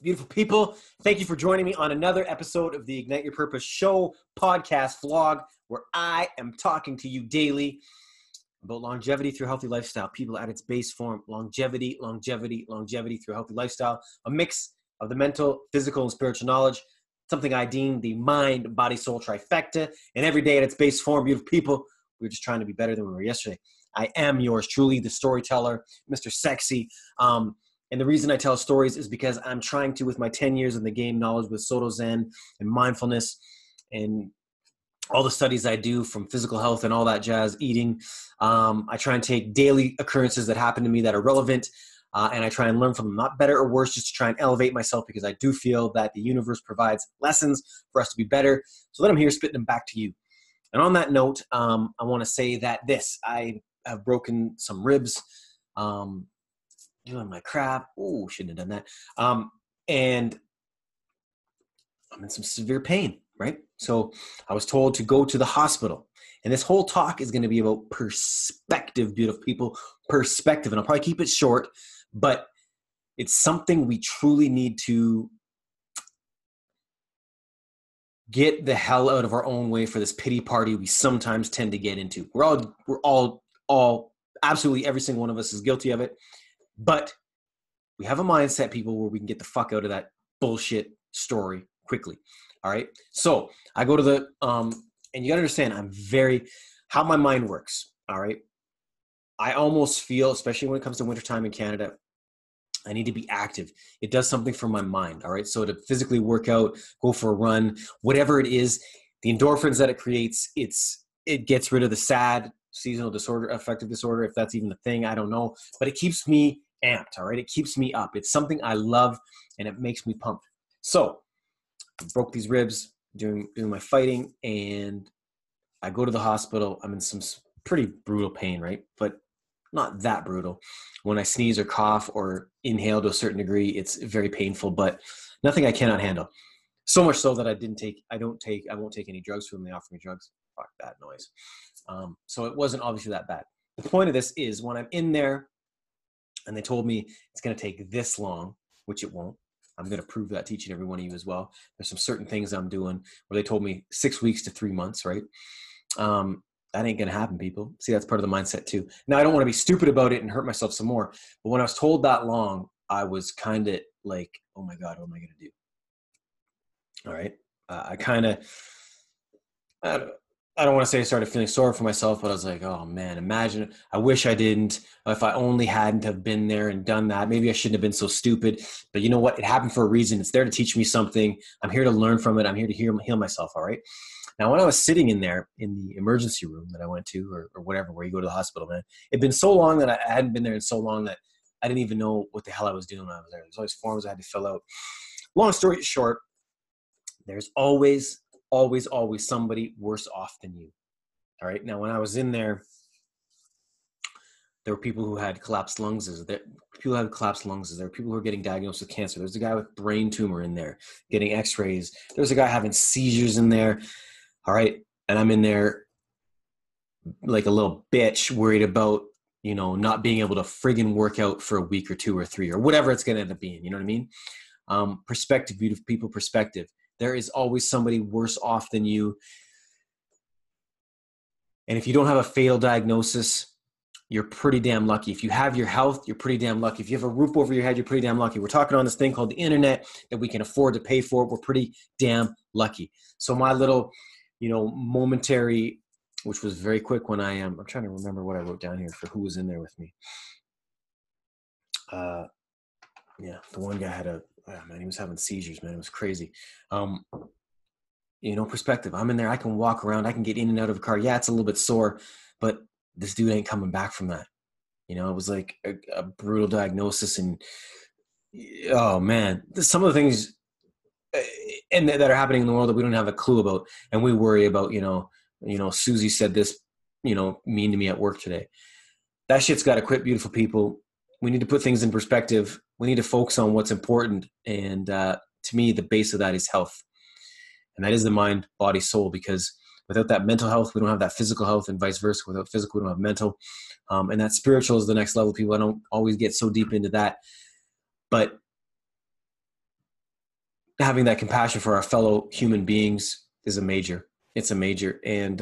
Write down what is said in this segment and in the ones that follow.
Beautiful people, thank you for joining me on another episode of the Ignite Your Purpose show, podcast, vlog, where I am talking to you daily about longevity through healthy lifestyle. People at its base form, longevity through healthy lifestyle, a mix of the mental, physical, and spiritual knowledge, something I deem the mind, body, soul trifecta, and every day at its base form, beautiful people, we're just trying to be better than we were yesterday. I am yours truly, the storyteller, Mr. Sexy. And the reason I tell stories is because I'm trying to, with my 10 years in the game, knowledge with Soto Zen and mindfulness and all the studies I do from physical health and all that jazz, eating, I try and take daily occurrences that happen to me that are relevant, and I try and learn from them, not better or worse, just to try and elevate myself, because I do feel that the universe provides lessons for us to be better. So then I'm here spitting them back to you. And on that note, I want to say that I have broken some ribs, doing my crap. Oh, shouldn't have done that. And I'm in some severe pain, right? So I was told to go to the hospital. And this whole talk is going to be about perspective, beautiful people, perspective. And I'll probably keep it short, but it's something we truly need to get the hell out of our own way for this pity party we sometimes tend to get into. We're all absolutely every single one of us is guilty of it. But we have a mindset, people, where we can get the fuck out of that bullshit story quickly. All right. So I go to the, and you got to understand, how my mind works. All right. I almost feel, especially when it comes to wintertime in Canada, I need to be active. It does something for my mind. All right. So to physically work out, go for a run, whatever it is, the endorphins that it creates, it gets rid of the SAD, seasonal disorder, affective disorder, if that's even the thing, I don't know, but it keeps me amped, all right? It keeps me up. It's something I love, and it makes me pumped. So I broke these ribs doing my fighting, and I go to the hospital. I'm in some pretty brutal pain, right? But not that brutal. When I sneeze or cough or inhale to a certain degree, it's very painful, but nothing I cannot handle. So much so that I won't take any drugs from them. They offer me drugs. Fuck that noise. So it wasn't obviously that bad. The point of this is, when I'm in there and they told me it's going to take this long, which it won't. I'm going to prove that to each and every one of you as well. There's some certain things I'm doing where they told me 6 weeks to 3 months, right? That ain't going to happen, people. See, that's part of the mindset too. Now, I don't want to be stupid about it and hurt myself some more. But when I was told that long, I was kind of like, oh my God, what am I going to do? All right. I don't want to say I started feeling sorry for myself, but I was like, oh man, imagine, I wish I didn't. If I only hadn't have been there and done that, maybe I shouldn't have been so stupid. But you know what? It happened for a reason. It's there to teach me something. I'm here to learn from it. I'm here to heal myself. All right. Now, when I was sitting in there in the emergency room that I went to, or whatever, where you go to the hospital, man, it'd been so long that I hadn't been there in so long that I didn't even know what the hell I was doing when I was there. There's all these forms I had to fill out. Long story short, there's always somebody worse off than you. All right. Now, when I was in there, there were people who had collapsed lungs. There were people who were getting diagnosed with cancer. There's a guy with brain tumor in there getting x-rays. There's a guy having seizures in there. All right. And I'm in there like a little bitch, worried about, not being able to friggin' work out for a week or 2 or 3 or whatever it's going to end up being. You know what I mean? Perspective, beautiful people, perspective. There is always somebody worse off than you. And if you don't have a fatal diagnosis, you're pretty damn lucky. If you have your health, you're pretty damn lucky. If you have a roof over your head, you're pretty damn lucky. We're talking on this thing called the internet that we can afford to pay for. We're pretty damn lucky. So my little, momentary, which was very quick when I'm trying to remember what I wrote down here for who was in there with me. The one guy he was having seizures, man. It was crazy. Perspective. I'm in there. I can walk around. I can get in and out of a car. Yeah, it's a little bit sore, but this dude ain't coming back from that. It was like a brutal diagnosis. And, oh, man, some of the things and that are happening in the world that we don't have a clue about. And we worry about, Susie said this, mean to me at work today. That shit's got to quit, beautiful people. We need to put things in perspective. We need to focus on what's important. And to me, the base of that is health. And that is the mind, body, soul, because without that mental health, we don't have that physical health, and vice versa. Without physical, we don't have mental. And that spiritual is the next level, people. I don't always get so deep into that. But having that compassion for our fellow human beings is a major. It's a major. And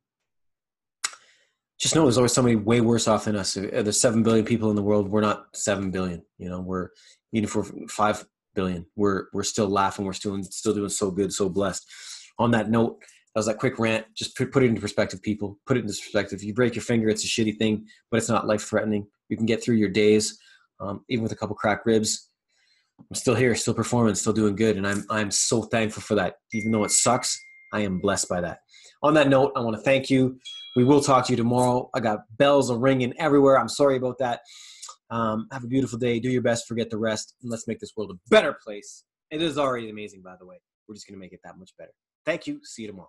just know there's always somebody way worse off than us. There's 7 billion people in the world. We're not 7 billion. You know, we're, even if we're 5 billion, we're still laughing. We're still doing so good, so blessed. On that note, that was that quick rant. Just put it into perspective, people. Put it into perspective. If you break your finger, it's a shitty thing, but it's not life-threatening. You can get through your days, even with a couple cracked ribs. I'm still here, still performing, still doing good, and I'm so thankful for that. Even though it sucks, I am blessed by that. On that note, I want to thank you. We will talk to you tomorrow. I got bells ringing everywhere. I'm sorry about that. Have a beautiful day. Do your best. Forget the rest. And let's make this world a better place. It is already amazing, by the way. We're just going to make it that much better. Thank you. See you tomorrow.